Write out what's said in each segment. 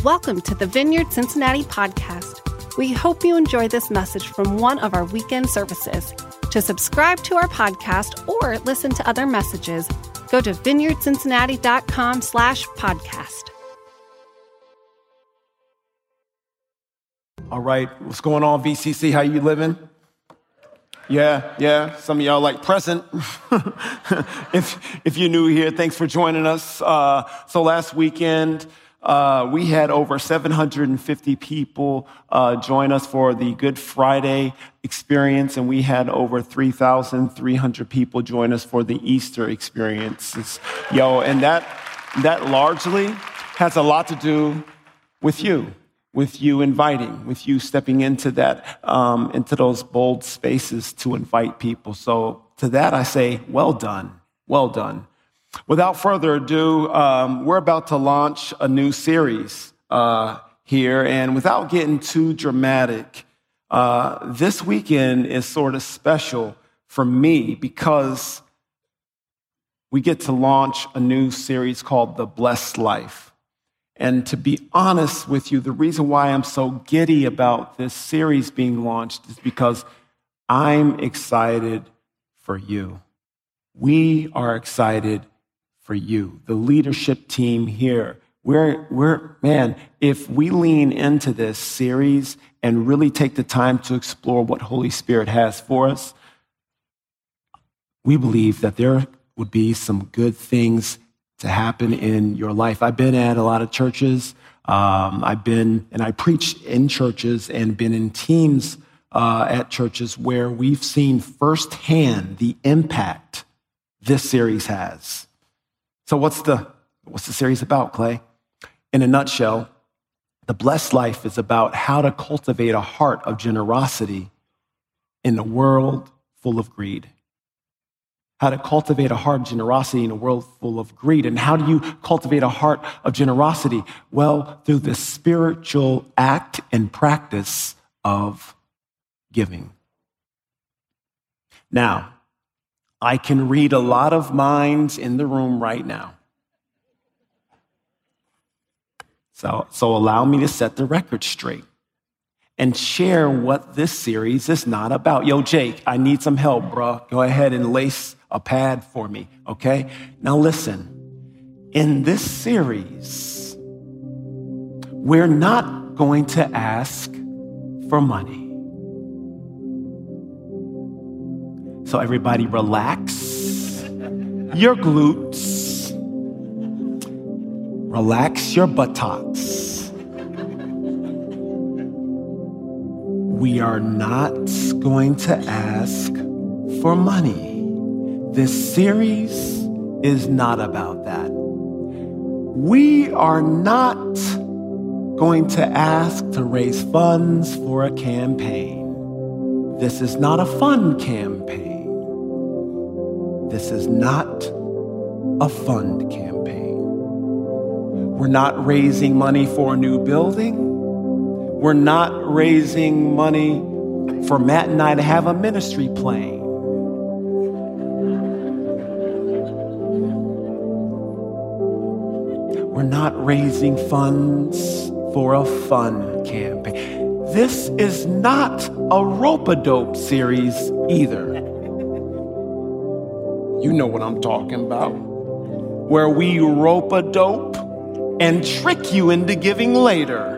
Welcome to the Vineyard Cincinnati podcast. We hope you enjoy this message from one of our weekend services. To subscribe to our podcast or listen to other messages, go to vineyardcincinnati.com/podcast. All right, what's going on, VCC? How you living? Yeah. Some of y'all like present. If you're new here, thanks for joining us. So last weekend, we had over 750 people join us for the Good Friday experience, and we had over 3,300 people join us for the Easter experiences. And that largely has a lot to do with you inviting, with you stepping into that, into those bold spaces to invite people. So to that, I say, well done. Without further ado, we're about to launch a new series here. And without getting too dramatic, this weekend is sort of special for me because we get to launch a new series called The Blessed Life. And to be honest with you, the reason why I'm so giddy about this series being launched is because I'm excited for you. We are excited for you. The leadership team here, man, if we lean into this series and really take the time to explore what Holy Spirit has for us, we believe that there would be some good things to happen in your life. I've been at a lot of churches. I preach in churches and been in teams at churches where we've seen firsthand the impact this series has. So what's the series about, Clay? In a nutshell, The Blessed Life is about how to cultivate a heart of generosity in a world full of greed. How to cultivate a heart of generosity in a world full of greed. And how do you cultivate a heart of generosity? Well, through the spiritual act and practice of giving. Now, I can read a lot of minds in the room right now. So allow me to set the record straight and share what this series is not about. Yo, Jake, I need some help, bro. Go ahead and lace a pad for me, okay? Now listen, in this series, we're not going to ask for money. So everybody relax your glutes, relax your buttocks. We are not going to ask for money. This series is not about that. We are not going to ask to raise funds for a campaign. This is not a fun campaign. This is not a fund campaign. We're not raising money for a new building. We're not raising money for Matt and I to have a ministry plane. We're not raising funds for a fun campaign. This is not a rope-a-dope series either. You know what I'm talking about. Where we rope-a-dope and trick you into giving later.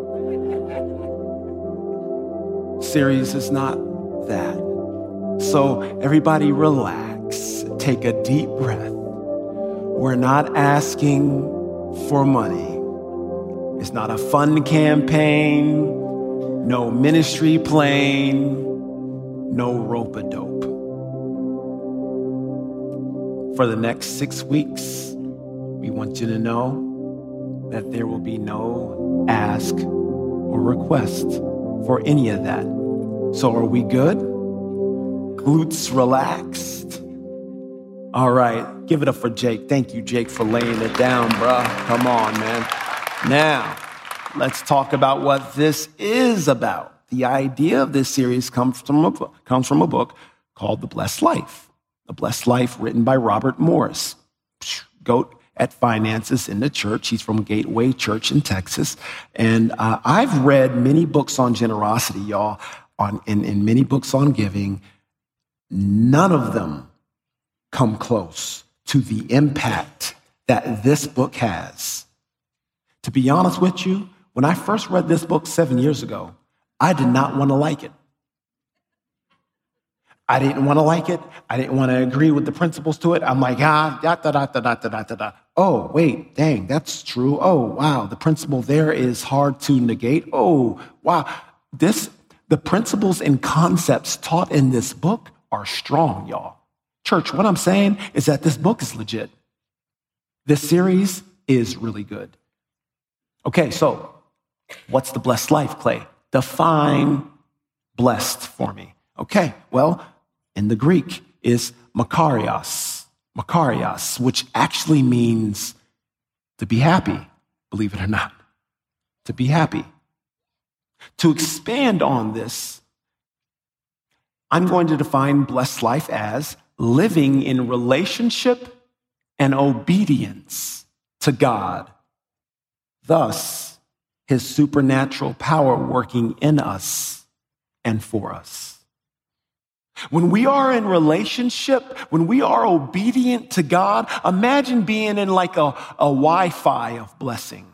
Series is not that. So everybody relax. Take a deep breath. We're not asking for money. It's not a fun campaign, no ministry plane, no rope-a-dope. For the next 6 weeks, we want you to know that there will be no ask or request for any of that. So are we good? Glutes relaxed? All right, give it up for Jake. Thank you, Jake, for laying it down, bruh. Come on, man. Now, let's talk about what this is about. The idea of this series comes from a book called The Blessed Life. The Blessed Life, written by Robert Morris. GOAT at finances in the church. He's from Gateway Church in Texas. And I've read many books on generosity, y'all, and many books on giving. None of them come close to the impact that this book has. To be honest with you, when I first read this book 7 years ago, I did not want to like it. I didn't want to like it. I didn't want to agree with the principles to it. I'm like, oh, wait, dang, that's true. Oh, wow, the principle there is hard to negate. Oh, wow. The principles and concepts taught in this book are strong, y'all. Church, what I'm saying is that this book is legit. This series is really good. Okay, so what's the blessed life, Clay? Define blessed for me. Okay, well, in the Greek is makarios, which actually means to be happy, believe it or not, to be happy. To expand on this, I'm going to define blessed life as living in relationship and obedience to God. Thus, his supernatural power working in us and for us. When we are in relationship, when we are obedient to God, imagine being in like a Wi-Fi of blessing.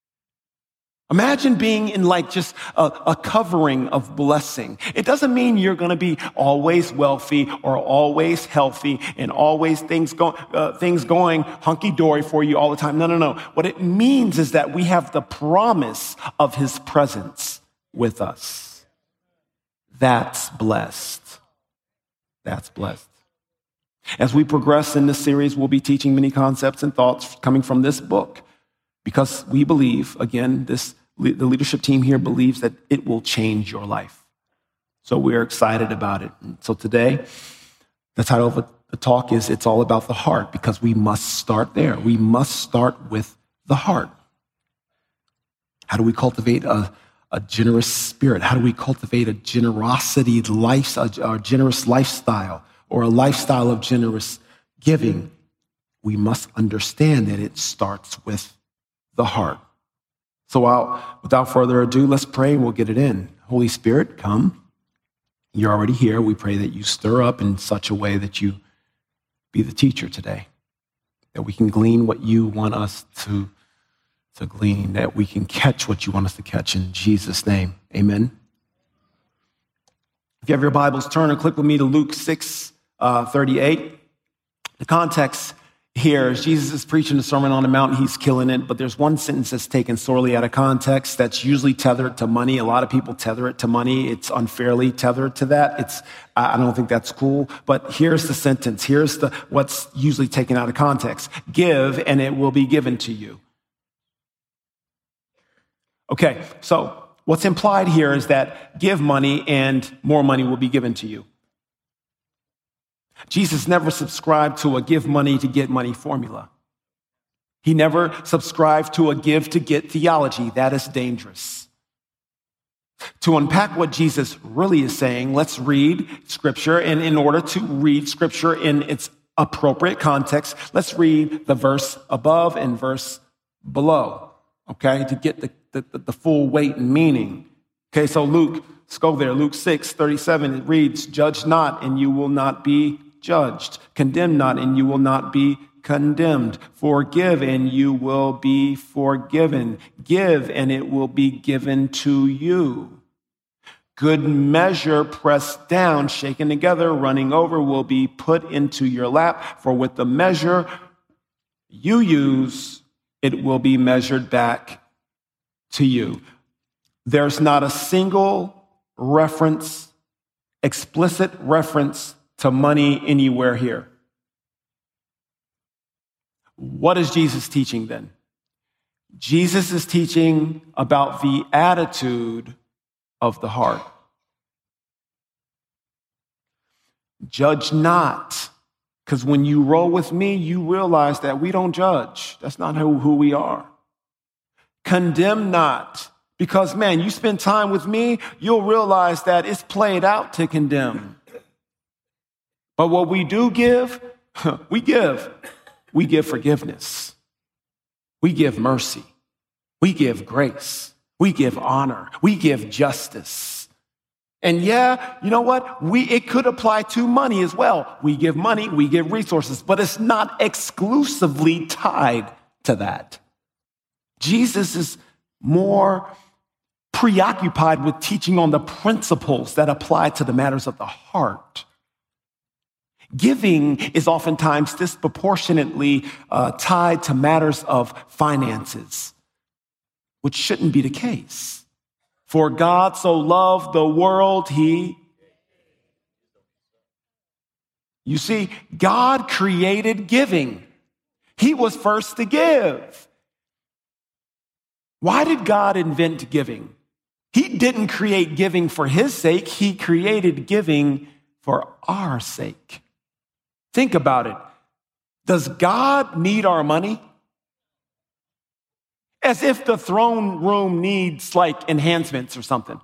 Imagine being in like just a covering of blessing. It doesn't mean you're going to be always wealthy or always healthy and always things going hunky-dory for you all the time. No. What it means is that we have the promise of his presence with us. That's blessed. That's blessed. As we progress in this series, we'll be teaching many concepts and thoughts coming from this book because we believe, again, the leadership team here believes that it will change your life. So we're excited about it. And so today, the title of the talk is It's All About the Heart because we must start there. We must start with the heart. How do we cultivate a generous spirit? How do we cultivate a generosity life, a generous lifestyle, or a lifestyle of generous giving? We must understand that it starts with the heart. So without further ado, let's pray and we'll get it in. Holy Spirit, come. You're already here. We pray that you stir up in such a way that you be the teacher today, that we can glean what you want us to glean, that we can catch what you want us to catch in Jesus' name. Amen. If you have your Bibles, turn or click with me to Luke 6:38. The context here is Jesus is preaching the Sermon on the Mount. He's killing it, but there's one sentence that's taken sorely out of context that's usually tethered to money. A lot of people tether it to money. It's unfairly tethered to that. I don't think that's cool, but here's the sentence. Here's what's usually taken out of context. Give, and it will be given to you. Okay, so what's implied here is that give money and more money will be given to you. Jesus never subscribed to a give money to get money formula. He never subscribed to a give to get theology. That is dangerous. To unpack what Jesus really is saying, let's read Scripture. And in order to read Scripture in its appropriate context, let's read the verse above and verse below, okay, to get the full weight and meaning. Okay, so let's go there. Luke 6:37, it reads, "Judge not, and you will not be judged. Condemn not, and you will not be condemned. Forgive, and you will be forgiven. Give, and it will be given to you. Good measure, pressed down, shaken together, running over, will be put into your lap. For with the measure you use, it will be measured back to you." There's not a single reference, explicit reference to money anywhere here. What is Jesus teaching then? Jesus is teaching about the attitude of the heart. Judge not, because when you roll with me, you realize that we don't judge. That's not who we are. Condemn not, because, man, you spend time with me, you'll realize that it's played out to condemn. But what we do give, we give forgiveness. We give mercy. We give grace. We give honor. We give justice. And yeah, you know what? It could apply to money as well. We give money, we give resources, but it's not exclusively tied to that. Jesus is more preoccupied with teaching on the principles that apply to the matters of the heart. Giving is oftentimes disproportionately tied to matters of finances, which shouldn't be the case. For God so loved the world, you see, God created giving. He was first to give. Why did God invent giving? He didn't create giving for his sake. He created giving for our sake. Think about it. Does God need our money? As if the throne room needs enhancements or something.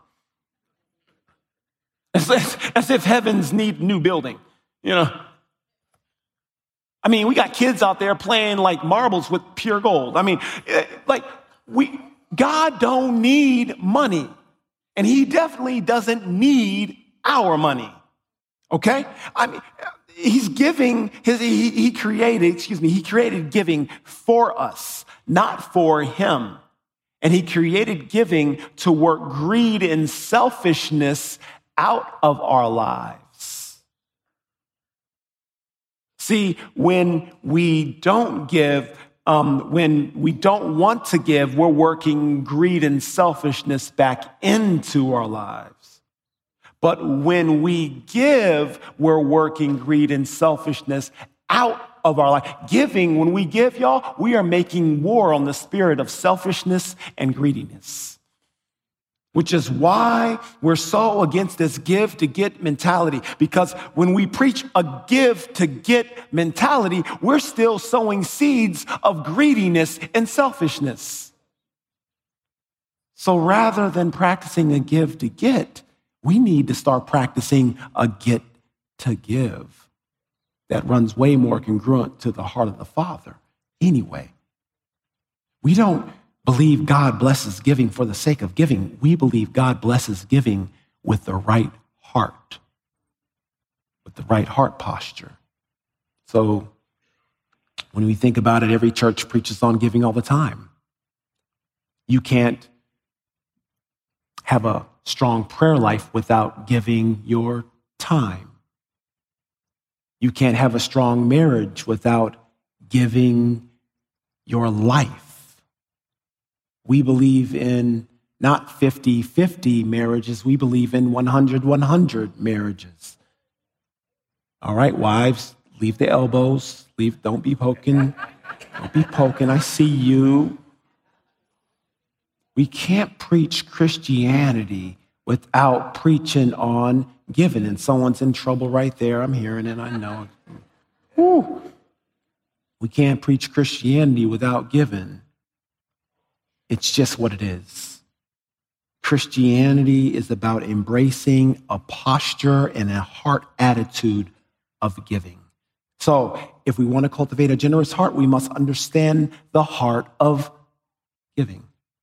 As if heavens need new building, I mean, we got kids out there playing marbles with pure gold. God don't need money, and he definitely doesn't need our money. Okay? I mean, he created giving for us, not for him. And he created giving to work greed and selfishness out of our lives. See, when we don't give, when we don't want to give, we're working greed and selfishness back into our lives. But when we give, we're working greed and selfishness out of our life. Giving, when we give, y'all, we are making war on the spirit of selfishness and greediness, which is why we're so against this give to get mentality. Because when we preach a give to get mentality, we're still sowing seeds of greediness and selfishness. So rather than practicing a give to get, we need to start practicing a get to give that runs way more congruent to the heart of the Father. Anyway, we don't believe God blesses giving for the sake of giving. We believe God blesses giving with the right heart, with the right heart posture. So when we think about it, every church preaches on giving all the time. You can't have a strong prayer life without giving your time. You can't have a strong marriage without giving your life. We believe in not 50-50 marriages. We believe in 100-100 marriages. All right, wives, leave the elbows. Don't be poking. Don't be poking. I see you. We can't preach Christianity without preaching on giving. And someone's in trouble right there. I'm hearing it. I know it. Whew. We can't preach Christianity without giving. It's just what it is. Christianity is about embracing a posture and a heart attitude of giving. So if we want to cultivate a generous heart, we must understand the heart of giving.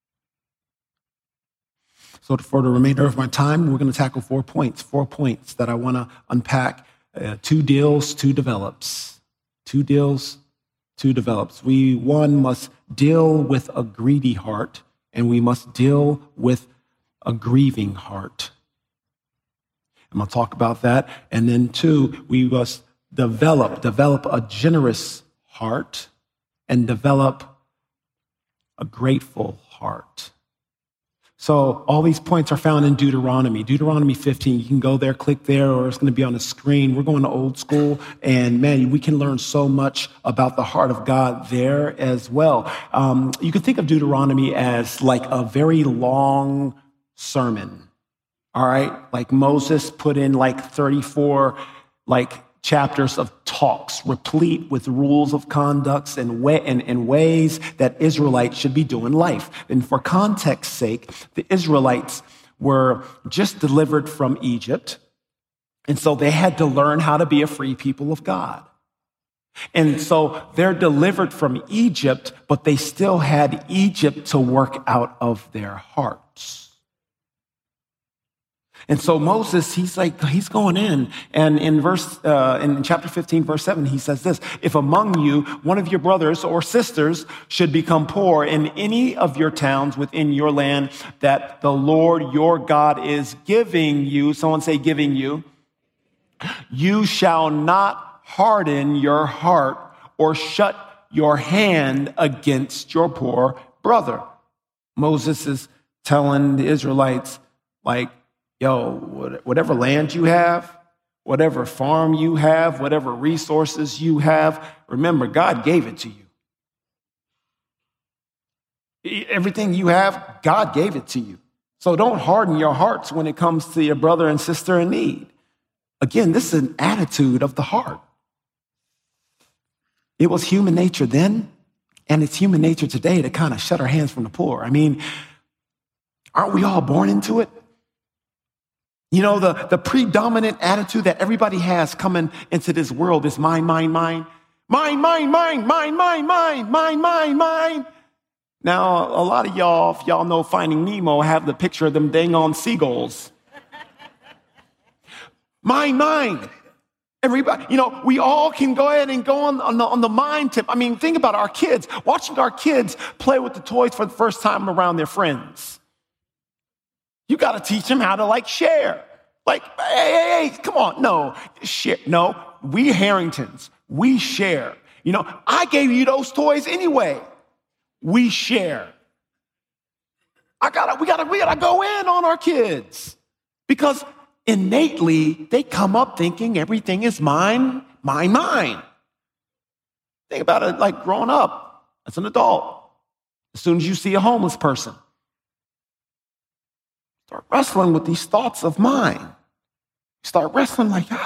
So for the remainder of my time, we're going to tackle 4 points that I want to unpack. 2 deals, 2 develops. 2 deals, 2 develops. One must deal with a greedy heart, and we must deal with a grieving heart. I'm going to talk about that. And then 2, we must develop a generous heart and develop a grateful heart. So all these points are found in Deuteronomy 15. You can go there, click there, or it's going to be on the screen. We're going to old school, and man, we can learn so much about the heart of God there as well. You can think of Deuteronomy as like a very long sermon, all right? Like Moses put in 34 chapters of talks, replete with rules of conduct and ways that Israelites should be doing life. And for context's sake, the Israelites were just delivered from Egypt, and so they had to learn how to be a free people of God. And so they're delivered from Egypt, but they still had Egypt to work out of their hearts. And so Moses, he's going in, and in chapter 15, verse 7, he says this: if among you one of your brothers or sisters should become poor in any of your towns within your land that the Lord your God is giving you, someone say giving you, you shall not harden your heart or shut your hand against your poor brother. Moses is telling the Israelites, like, yo, whatever land you have, whatever farm you have, whatever resources you have, remember, God gave it to you. Everything you have, God gave it to you. So don't harden your hearts when it comes to your brother and sister in need. Again, this is an attitude of the heart. It was human nature then, and it's human nature today to kind of shut our hands from the poor. I mean, aren't we all born into it? You know, the predominant attitude that everybody has coming into this world is mine, mine, mine. Mine, mine, mine, mine, mine, mine, mine, mine, mine. Now, a lot of y'all, if y'all know Finding Nemo, have the picture of them dang on seagulls. Mine, mine. Everybody, you know, we all can go ahead and go on the mind tip. I mean, think about our kids, watching our kids play with the toys for the first time around their friends. You got to teach them how to share. Hey, come on. No, share. No, we Harringtons, we share. You know, I gave you those toys anyway. We share. We gotta go in on our kids because innately they come up thinking everything is mine, mine, mine. Think about it like growing up as an adult. As soon as you see a homeless person, start wrestling with these thoughts of mine. Start wrestling like, do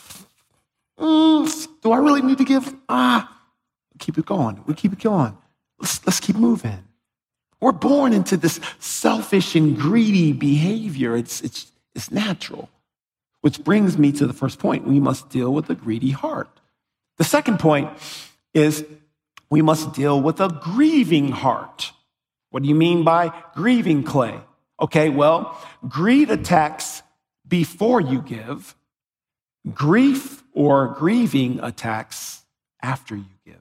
I really need to give? Keep it going. We keep it going. Let's keep moving. We're born into this selfish and greedy behavior. It's natural. Which brings me to the first point. We must deal with a greedy heart. The second point is we must deal with a grieving heart. What do you mean by grieving, Clay? Okay, well, greed attacks before you give. Grief or grieving attacks after you give.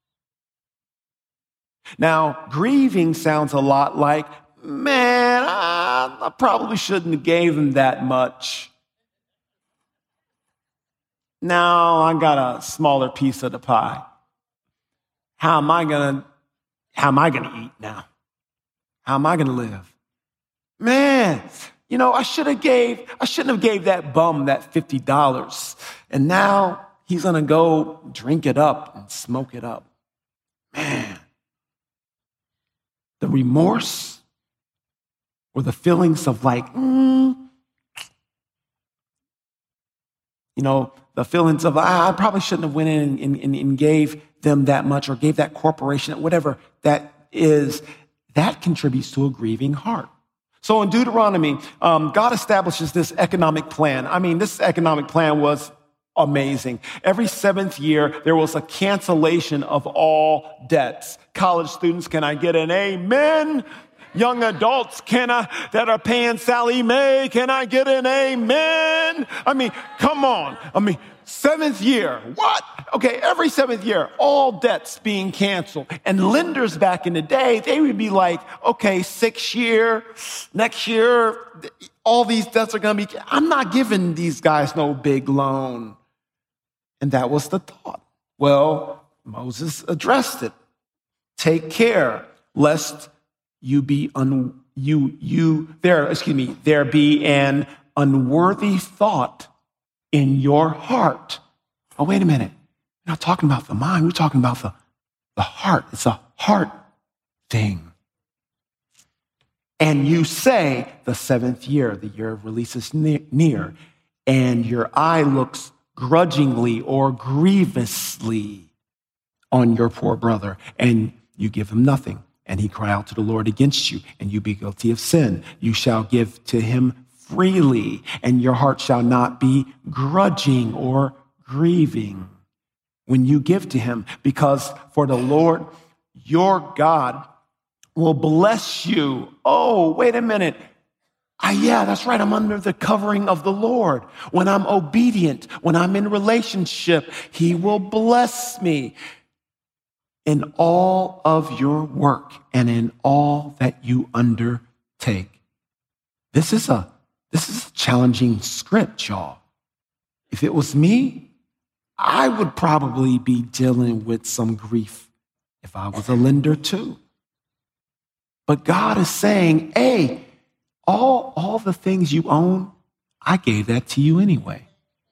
Now, grieving sounds a lot like, man, I probably shouldn't have gave him that much. Now I got a smaller piece of the pie. How am I gonna eat now? How am I gonna live? Man, you know, I shouldn't have gave that bum that $50. And now he's gonna go drink it up and smoke it up. Man. The remorse or the feelings of the feelings of, I probably shouldn't have went in and gave them that much or gave that corporation, whatever that is, that contributes to a grieving heart. So in Deuteronomy, God establishes this economic plan. I mean, this economic plan was amazing. Every 7th year, there was a cancellation of all debts. College students, can I get an amen? Young adults, that are paying Sally Mae, can I get an amen? I mean, come on. I mean, 7th year, what? Okay, every 7th year, all debts being canceled. And lenders back in the day, they would be like, okay, 6th year, next year, all these debts are going to be, I'm not giving these guys no big loan. And that was the thought. Well, Moses addressed it. Take care, lest there be an unworthy thought in your heart. Oh, wait a minute. We're not talking about the mind. We're talking about the heart. It's a heart thing. And you say, the 7th year, the year of release is near, and your eye looks grudgingly or grievously on your poor brother, and you give him nothing, and he cry out to the Lord against you, and you be guilty of sin. You shall give to him freely, and your heart shall not be grudging or grieving when you give to him, because for the Lord, your God, will bless you. Oh, wait a minute. Yeah, that's right. I'm under the covering of the Lord. When I'm obedient, when I'm in relationship, he will bless me in all of your work and in all that you undertake. This is a challenging script, y'all. If it was me, I would probably be dealing with some grief if I was a lender too. But God is saying, hey, all the things you own, I gave that to you anyway.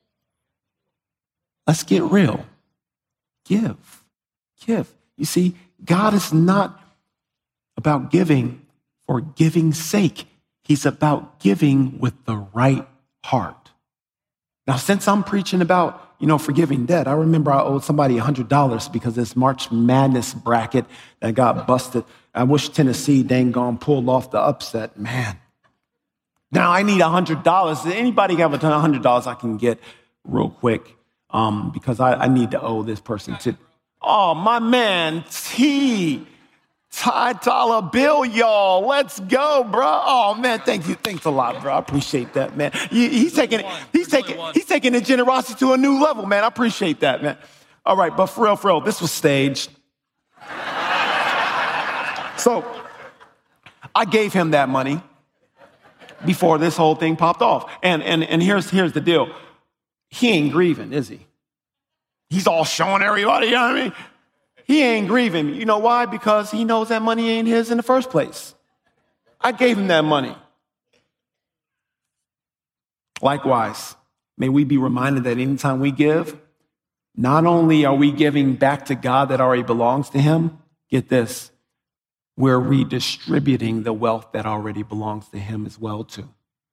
Let's get real. Give. You see, God is not about giving for giving's sake. He's about giving with the right heart. Now, since I'm preaching about, forgiving debt, I remember I owed somebody $100 because this March Madness bracket that got busted. I wish Tennessee dang gone pulled off the upset, man. Now I need $100. Does anybody have $100 I can get real quick? Because I need to owe this person too. Oh, my man, Ty Dollar Bill, y'all. Let's go, bro. Oh, man, thank you. Thanks a lot, bro. I appreciate that, man. He's taking the generosity to a new level, man. I appreciate that, man. All right, but for real, this was staged. So I gave him that money before this whole thing popped off. And here's the deal. He ain't grieving, is he? He's all showing everybody, you know what I mean? He ain't grieving. You know why? Because he knows that money ain't his in the first place. I gave him that money. Likewise, may we be reminded that anytime we give, not only are we giving back to God that already belongs to him, get this, we're redistributing the wealth that already belongs to him as well, too.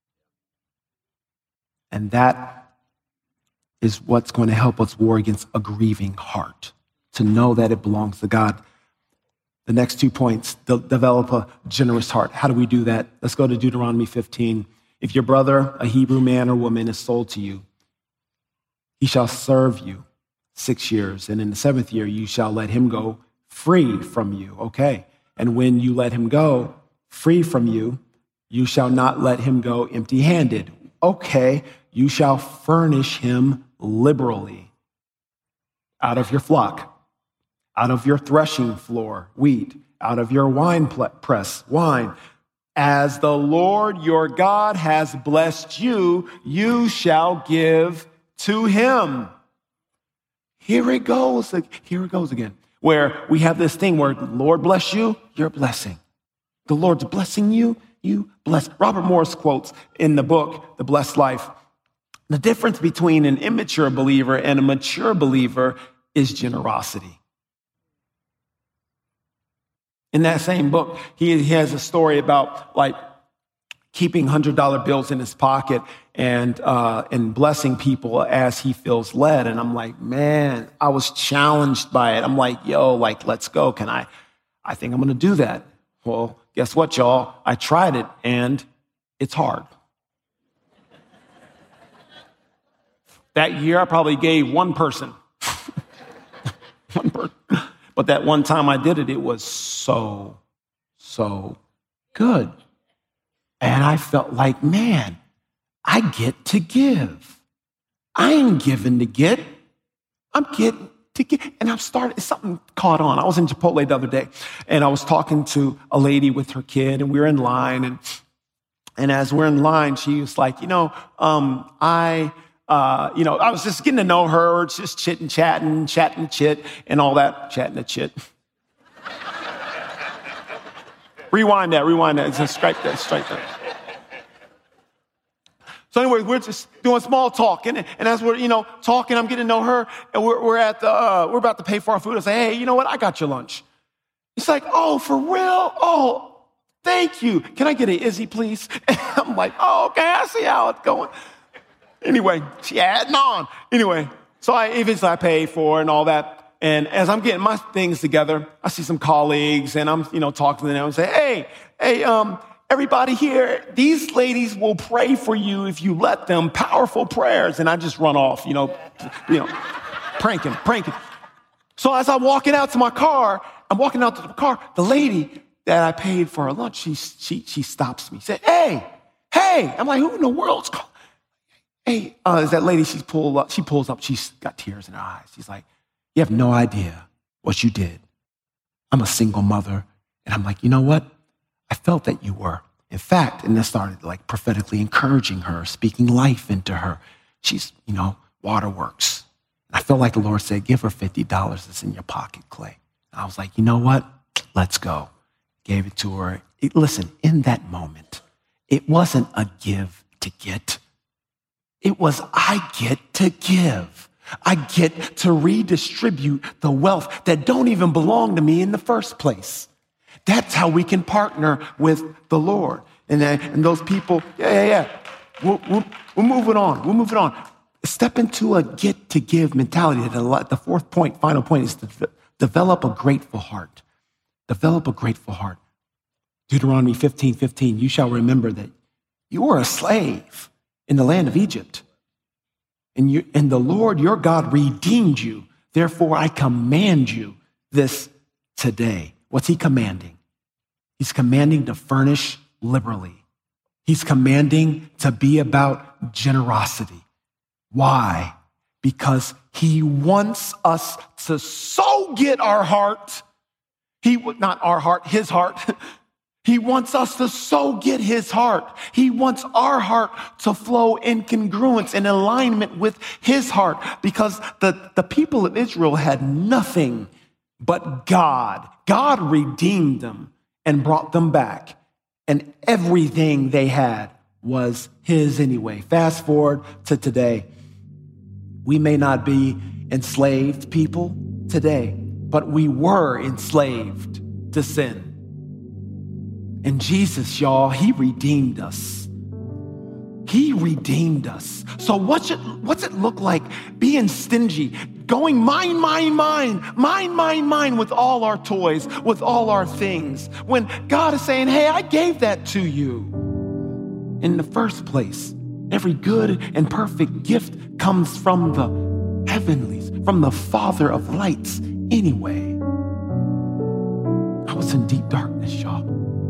And that is what's going to help us war against a grieving heart, to know that it belongs to God. The next 2 points, develop a generous heart. How do we do that? Let's go to Deuteronomy 15. If your brother, a Hebrew man or woman, is sold to you, he shall serve you 6 years, and in the 7th year you shall let him go free from you. Okay. And when you let him go free from you, you shall not let him go empty-handed. Okay. You shall furnish him liberally out of your flock, out of your threshing floor, wheat, out of your wine press, wine. As the Lord your God has blessed you, you shall give to him. Here it goes again, where we have this thing where the Lord bless you, you're a blessing. The Lord's blessing you, you bless. Robert Morris quotes in the book, The Blessed Life, the difference between an immature believer and a mature believer is generosity. In that same book, he has a story about keeping $100 bills in his pocket and blessing people as he feels led. And I'm like, man, I was challenged by it. I'm like, let's go. I think I'm going to do that. Well, guess what, y'all? I tried it and it's hard. That year, I probably gave one person. One person. But that one time I did it, it was so good. And I felt like, man, I get to give. I ain't giving to get. I'm getting to get. And something caught on. I was in Chipotle the other day, and I was talking to a lady with her kid, and we were in line. And as we're in line, she was like, I was just getting to know her, just chatting chit, and all that, chatting the chit. Rewind that. Just strike that. So anyway, we're just doing small talk, and as we're, talking, I'm getting to know her, and we're about to pay for our food. I say, hey, you know what? I got your lunch. It's like, oh, for real? Oh, thank you. Can I get an Izzy, please? And I'm like, oh, okay, I see how it's going. Anyway, she adding on. Anyway, so I pay for it and all that. And as I'm getting my things together, I see some colleagues, and I'm, talking to them and say, hey, everybody here, these ladies will pray for you if you let them, powerful prayers. And I just run off, pranking. So as I'm walking out to the car, the lady that I paid for her lunch, she stops me, said, hey. I'm like, who in the world's calling? Hey, is that lady, she pulls up, she's got tears in her eyes. She's like, you have no idea what you did. I'm a single mother. And I'm like, you know what? I felt that you were. In fact, and I started like prophetically encouraging her, speaking life into her. She's, waterworks. And I felt like the Lord said, give her $50 that's in your pocket, Clay. And I was like, you know what? Let's go. Gave it to her. Listen, in that moment, it wasn't a give to get. It was I get to give. I get to redistribute the wealth that don't even belong to me in the first place. That's how we can partner with the Lord. And those people, We're moving on. Step into a get to give mentality. The fourth point, final point, is to develop a grateful heart. Develop a grateful heart. Deuteronomy 15:15, you shall remember that you were a slave in the land of Egypt. And the Lord your God redeemed you. Therefore, I command you this today. What's he commanding? He's commanding to furnish liberally. He's commanding to be about generosity. Why? Because he wants us to so get our heart. Not our heart, his heart. He wants us to so get his heart. He wants our heart to flow in congruence and alignment with his heart, because the people of Israel had nothing but God. God redeemed them and brought them back, and everything they had was his anyway. Fast forward to today. We may not be enslaved people today, but we were enslaved to sin. And Jesus, y'all, he redeemed us. He redeemed us. So what's it look like being stingy, going mine with all our toys, with all our things, when God is saying, hey, I gave that to you in the first place. Every good and perfect gift comes from the heavenlies, from the Father of lights anyway. I was in deep darkness, y'all.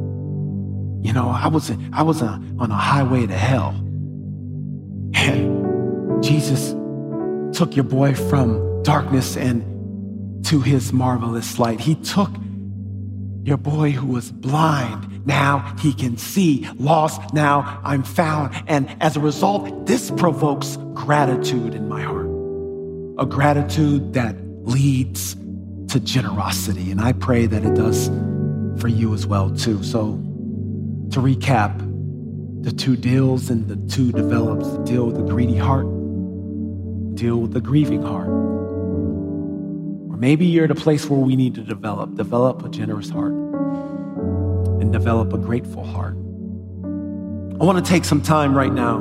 I was on a highway to hell. And Jesus took your boy from darkness and to his marvelous light. He took your boy who was blind. Now he can see. Lost. Now I'm found. And as a result, this provokes gratitude in my heart. A gratitude that leads to generosity. And I pray that it does for you as well, too. So to recap, the 2 deals and the 2 develops: deal with the greedy heart, deal with the grieving heart. Or maybe you're at a place where we need to develop a generous heart and develop a grateful heart. I want to take some time right now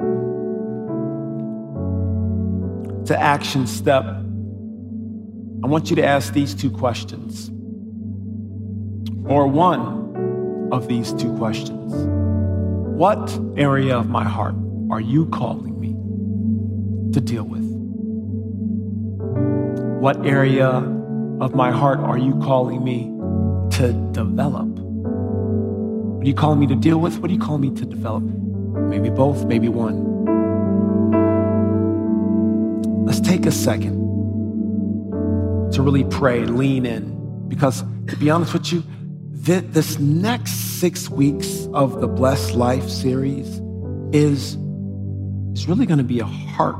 to action step. I want you to ask these 2 questions, or one of these 2 questions. What area of my heart are you calling me to deal with? What area of my heart are you calling me to develop? What are you calling me to deal with? What are you calling me to develop? Maybe both, maybe one. Let's take a second to really pray and lean in, because to be honest with you, this next 6 weeks of the Blessed Life series is really going to be a heart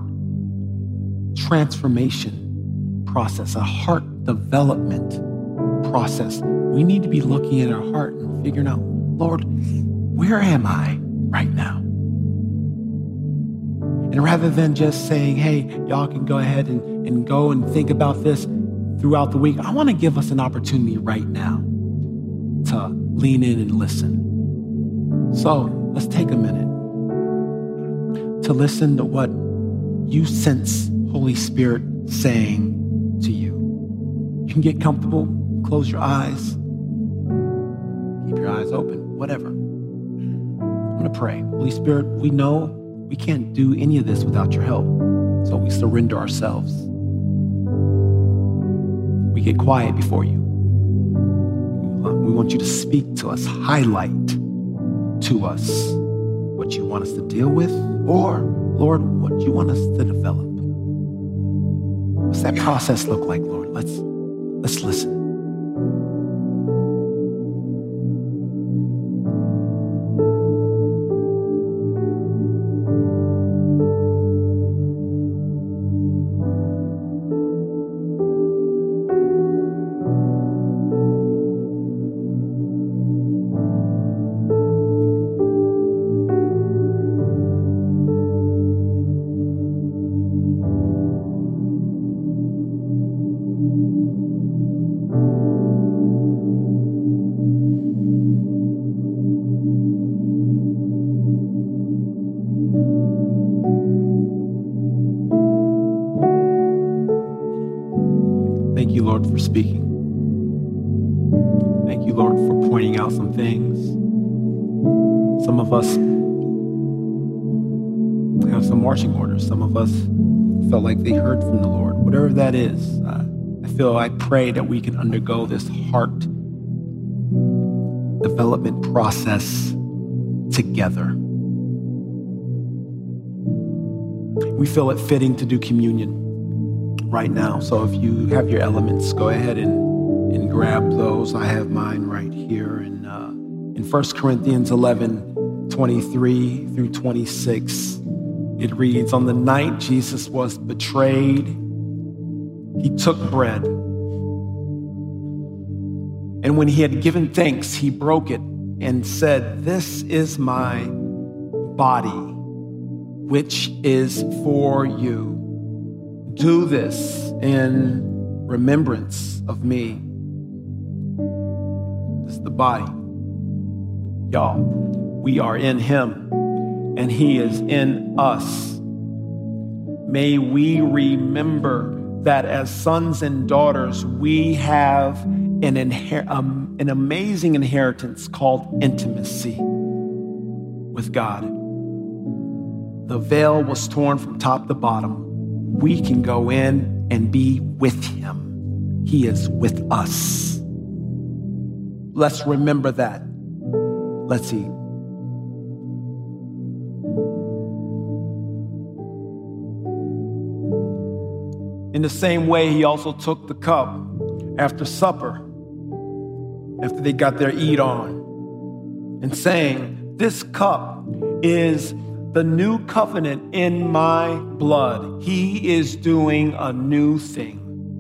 transformation process, a heart development process. We need to be looking at our heart and figuring out, Lord, where am I right now? And rather than just saying, hey, y'all can go ahead and go and think about this throughout the week, I want to give us an opportunity right now to lean in and listen. So let's take a minute to listen to what you sense Holy Spirit saying to you. You can get comfortable, close your eyes, keep your eyes open, whatever. I'm going to pray. Holy Spirit, we know we can't do any of this without your help, so we surrender ourselves. we get quiet before you. We want you to speak to us, highlight to us what you want us to deal with, or, Lord, what you want us to develop. What's that process look like, Lord? Let's listen. Thank you, Lord, for speaking. Thank you, Lord, for pointing out some things. Some of us have some marching orders. Some of us felt like they heard from the Lord. Whatever that is, I pray that we can undergo this heart development process together. We feel it fitting to do communion right now. So if you have your elements, go ahead and grab those. I have mine right here. And in 1 Corinthians 11:23 through 26, it reads, "On the night Jesus was betrayed, he took bread. And when he had given thanks, he broke it and said, 'This is my body, which is for you. Do this in remembrance of me.'" This is the body. Y'all, we are in him and he is in us. May we remember that as sons and daughters, we have an amazing inheritance called intimacy with God. The veil was torn from top to bottom. We can go in and be with him. He is with us. Let's remember that. Let's eat. In the same way, he also took the cup after supper, after they got their eat on, and saying, "This cup is the new covenant in my blood. He is doing a new thing.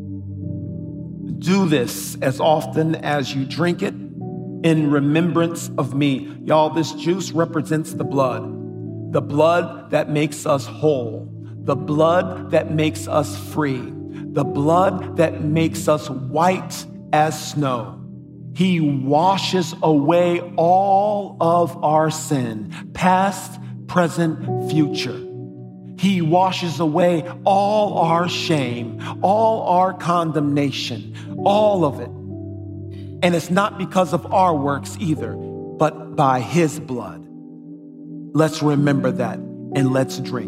Do this as often as you drink it in remembrance of me." Y'all, this juice represents the blood that makes us whole, the blood that makes us free, the blood that makes us white as snow. He washes away all of our sin, past, present, future. He washes away all our shame, all our condemnation, all of it. And it's not because of our works either, but by his blood. Let's remember that and let's drink.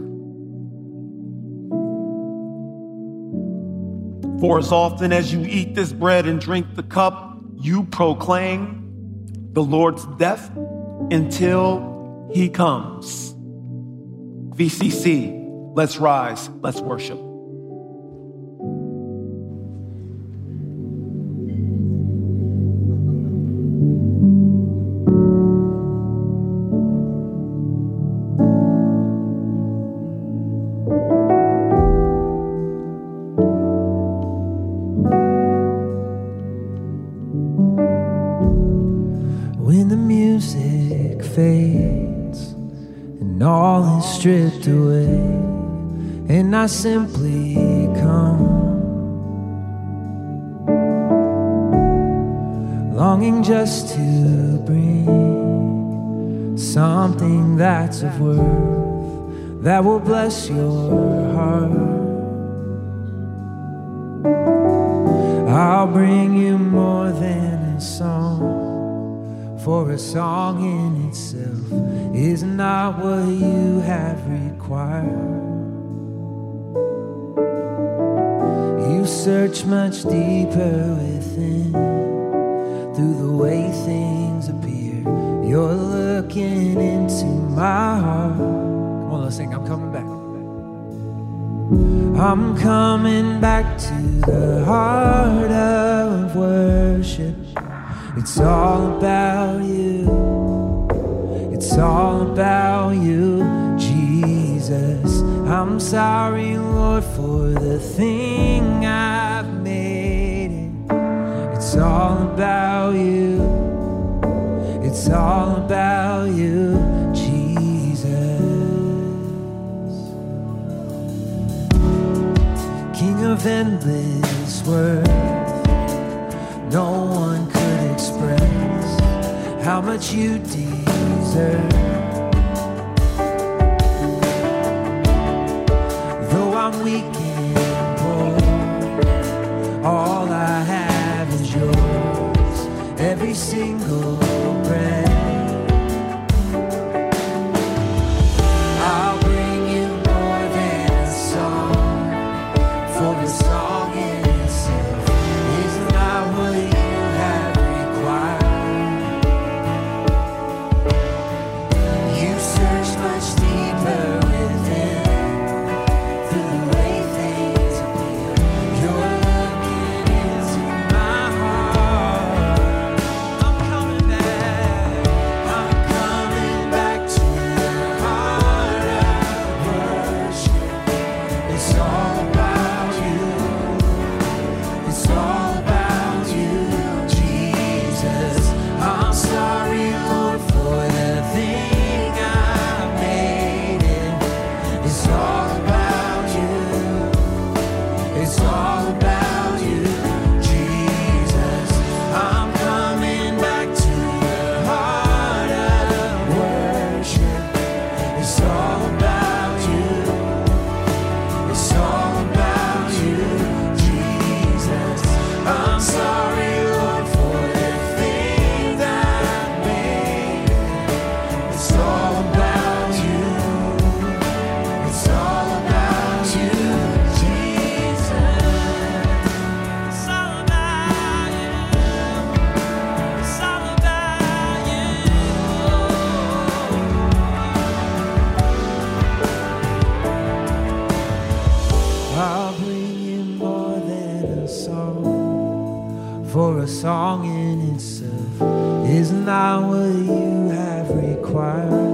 "For as often as you eat this bread and drink the cup, you proclaim the Lord's death until he comes." VCC, let's rise, let's worship. When the music fades and all is stripped away, and I simply come, longing just to bring something that's of worth that will bless your heart. I'll bring you more than a song, for a song in itself is not what you have required. You search much deeper within. Through the way things appear, you're looking into my heart. Come on, let's sing. I'm coming back. I'm coming back to the heart of worship. It's all about you. It's all about you, Jesus. I'm sorry, Lord, for the thing I've made it. It's all about you. It's all about you, Jesus. King of endless worth, no one could express how much you deserve. Though I'm weak and poor, all I have is yours. Every single breath, I'll bring you more than a song, for the song in itself is not what you have required. You search much deeper within. Through the way things appear, you're looking into my heart. I'm coming back to the heart of worship. It's all about you. It's all about you, Jesus. I'm sorry, Lord, for the thing I made it. It's all about you. It's all about you, Jesus. I'm coming back to the heart of worship. It's all about you. It's all about you, Jesus. I'm sorry, Lord, for the thing that I made. It's all about you. It's all about you, Jesus. It's all about you. It's all about you. I'll bring you more than a song, for a song in itself is not what you have required.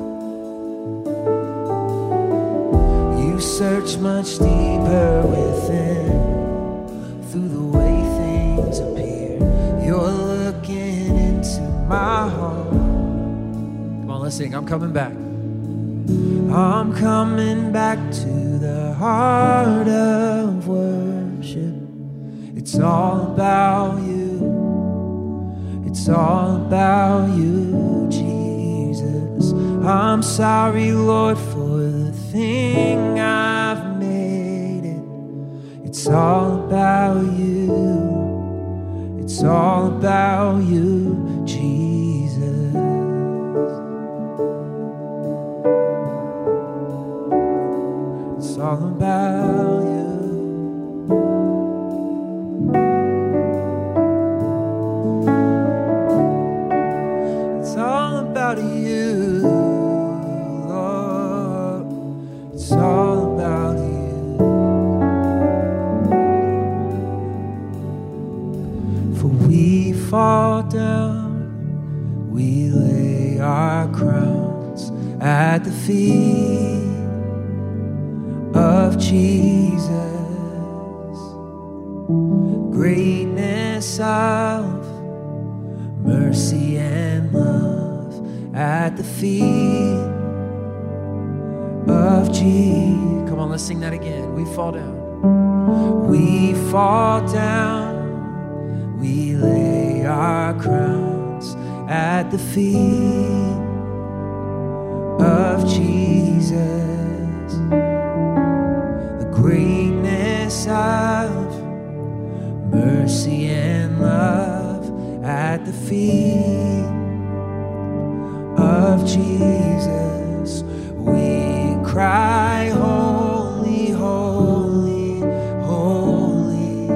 You search much deeper within. Through the way things appear, you're looking into my heart. Come on, let's sing. I'm coming back. I'm coming back to the heart of worship. It's all about you. It's all about you, Jesus. I'm sorry, Lord, for the thing I've made it. It's all about you. It's all about you, Jesus. It's all about you. It's all about you, Lord. It's all about you. For we fall down, we lay our crowns at the feet of Jesus. Greatness of mercy and love at the feet of Jesus. Come on, let's sing that again. We fall down. We fall down. We lay our crowns at the feet of Jesus. The greatness of mercy and love at the feet of Jesus. We cry, holy, holy, holy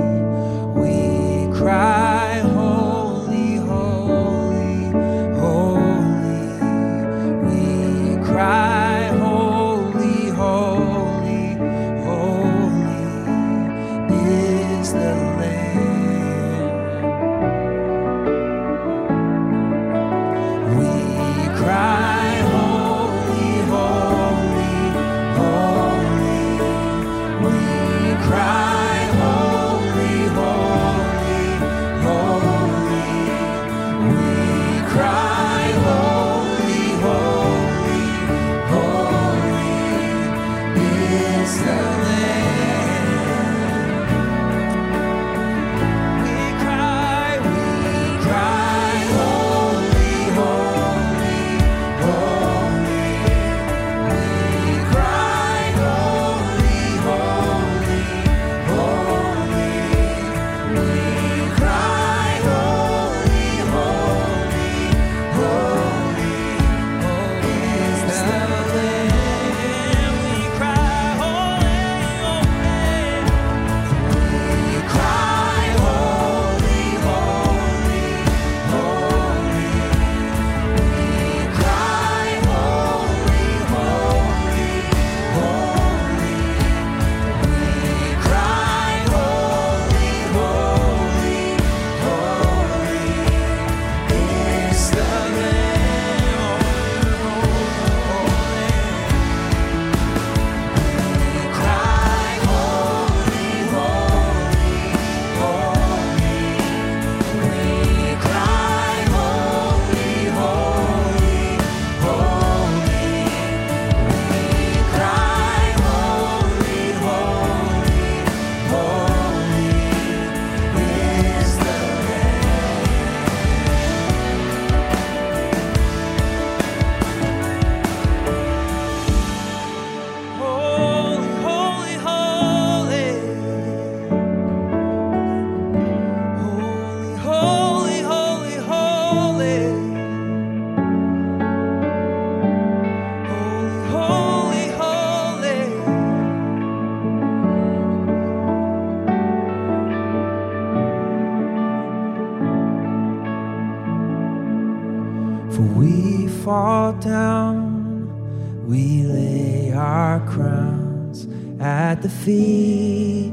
fall down, we lay our crowns at the feet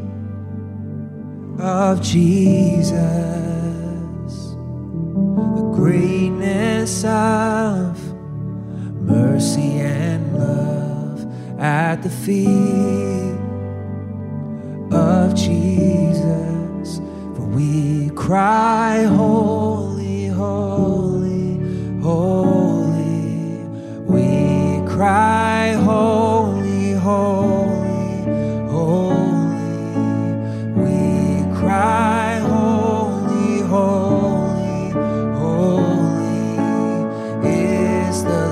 of Jesus. The greatness of mercy and love at the feet of Jesus. For we cry, holy, holy, holy. We cry, holy, holy, holy. We cry, holy, holy, holy is the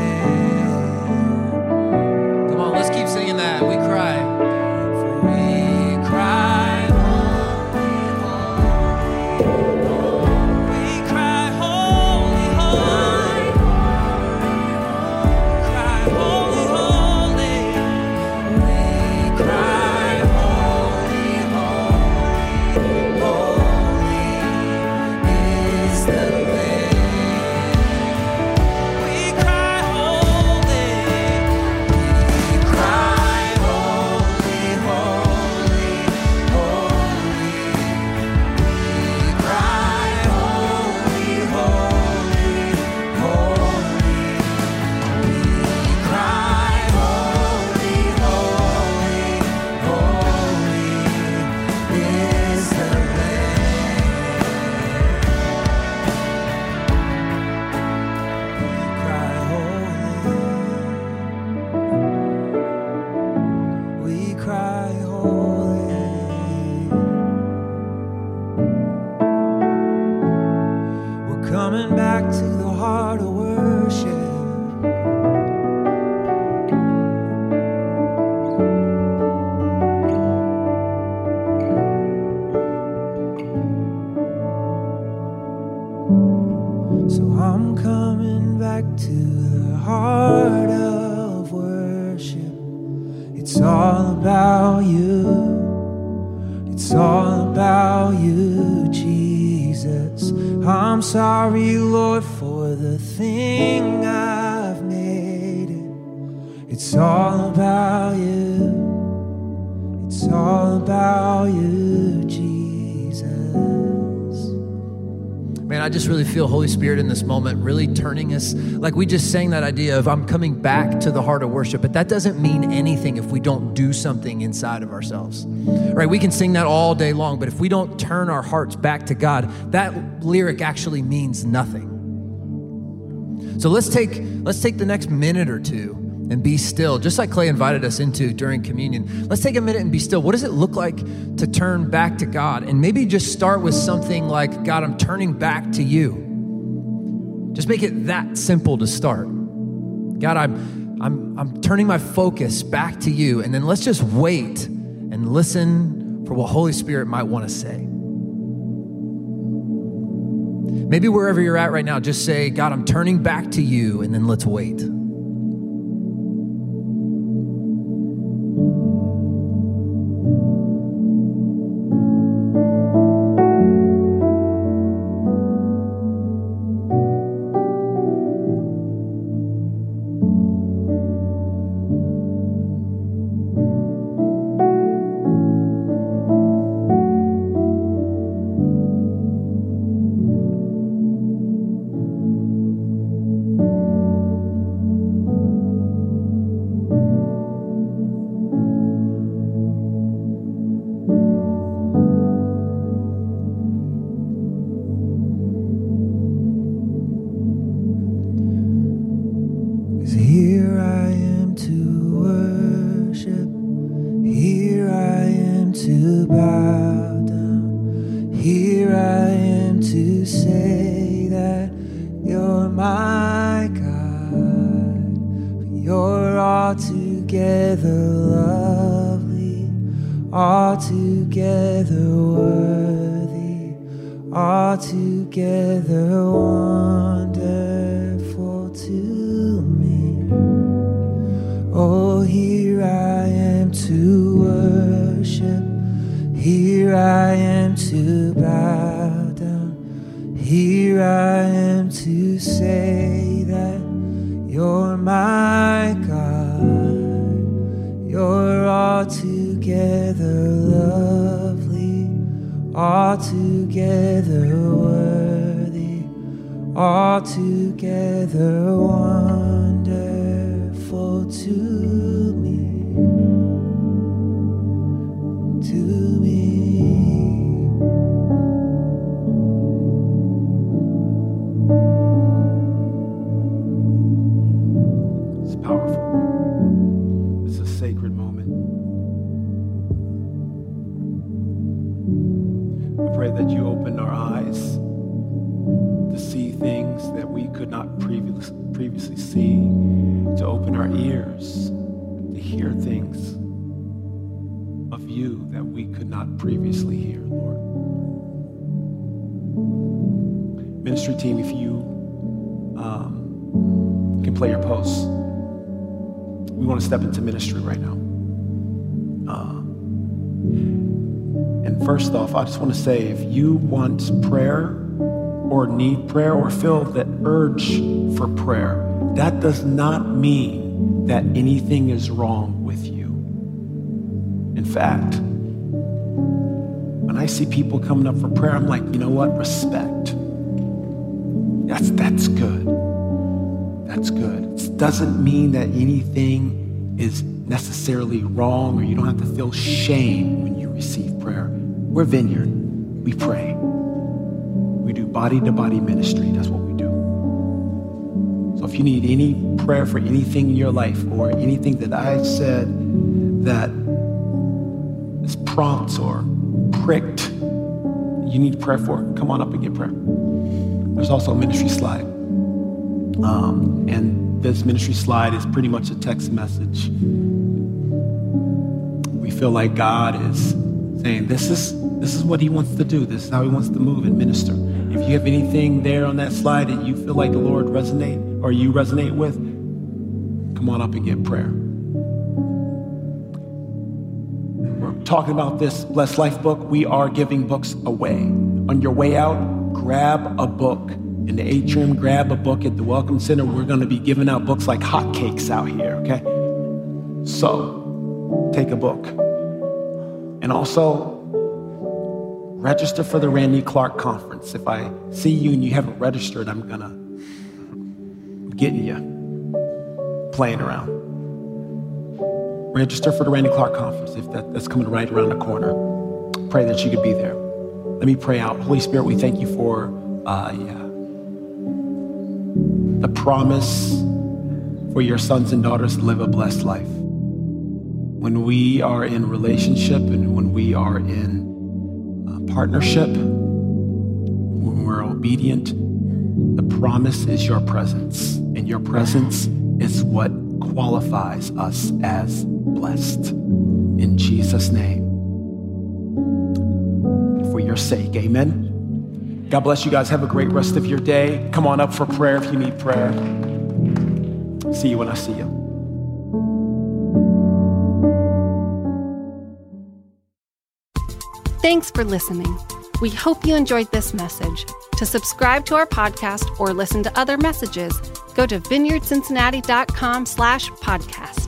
Lamb. Come on, let's keep singing that. We cry. For we cry, holy, holy. We cry, holy, holy. Cry, holy, holy. We cry, holy, holy, holy is the Lamb. We cry, holy. We cry, holy, holy, holy. We cry, holy, holy, holy. We cry, holy, holy, holy is the Lamb. We cry, holy. We cry, holy. We're coming back to the heart of worship. So I'm coming back to the heart of worship. It's all about you. It's all about you, Jesus. I'm sorry, Lord, for the thing I've made it. It's all about you. It's all about you, Jesus. Man, I just really feel Holy Spirit in this moment really turning us, like we just sang that idea of I'm coming back to the heart of worship, but that doesn't mean anything if we don't do something inside of ourselves, right? We can sing that all day long, but if we don't turn our hearts back to God, that lyric actually means nothing. So let's take the next minute or two and be still, just like Clay invited us into during communion. Let's take a minute and be still. What does it look like to turn back to God? And maybe just start with something like, God, I'm turning back to you. Just make it that simple to start. God, I'm turning my focus back to you. And then let's just wait and listen for what Holy Spirit might want to say. Maybe wherever you're at right now, just say, God, I'm turning back to you, and then let's wait. Here I am to worship. Here I am to bow down. Here I am to say that you're my God. You're altogether lovely, altogether worthy, altogether wonderful to me. Oh, here I am to worship. Here I am to bow down. Here I am to say that my God, you're altogether lovely, altogether worthy, altogether wonderful to me, to me. It's powerful. It's a sacred moment. I pray that you open our eyes to see things that we could not previously see, to open our ears to hear things of you that we could not previously hear, Lord. Ministry team, if you can play your posts, we want to step into ministry right now. And first off, I just want to say, if you want prayer or need prayer or feel that urge for prayer, that does not mean that anything is wrong with you. In fact, when I see people coming up for prayer, I'm like, you know what? Respect. That's good. That's good. It doesn't mean that anything is necessarily wrong or you don't have to feel shame when you receive prayer. We're Vineyard. We pray. We do body-to-body ministry. That's what we do. So if you need any prayer for anything in your life or anything that I said that is prompt or pricked, you need prayer for, come on up and get prayer. There's also a ministry slide. And this ministry slide is pretty much a text message. We feel like God is saying, this is what he wants to do. This is how he wants to move and minister. If you have anything there on that slide that you feel like the Lord resonate or you resonate with, come on up and get prayer. We're talking about this Blessed Life book. We are giving books away. On your way out, grab a book. In the atrium, grab a book at the Welcome Center. We're going to be giving out books like hotcakes out here, okay? So, take a book. And also, register for the Randy Clark Conference. If I see you and you haven't registered, I'm getting you playing around. Register for the Randy Clark Conference if that's coming right around the corner. Pray that you could be there. Let me pray out. Holy Spirit, we thank you for the promise for your sons and daughters to live a blessed life. When we are in relationship and when we are in partnership, when we're obedient, the promise is your presence. And your presence is what qualifies us as blessed. In Jesus' name. And for your sake, amen. God bless you guys. Have a great rest of your day. Come on up for prayer if you need prayer. See you when I see you. Thanks for listening. We hope you enjoyed this message. To subscribe to our podcast or listen to other messages, go to vineyardcincinnati.com/podcast.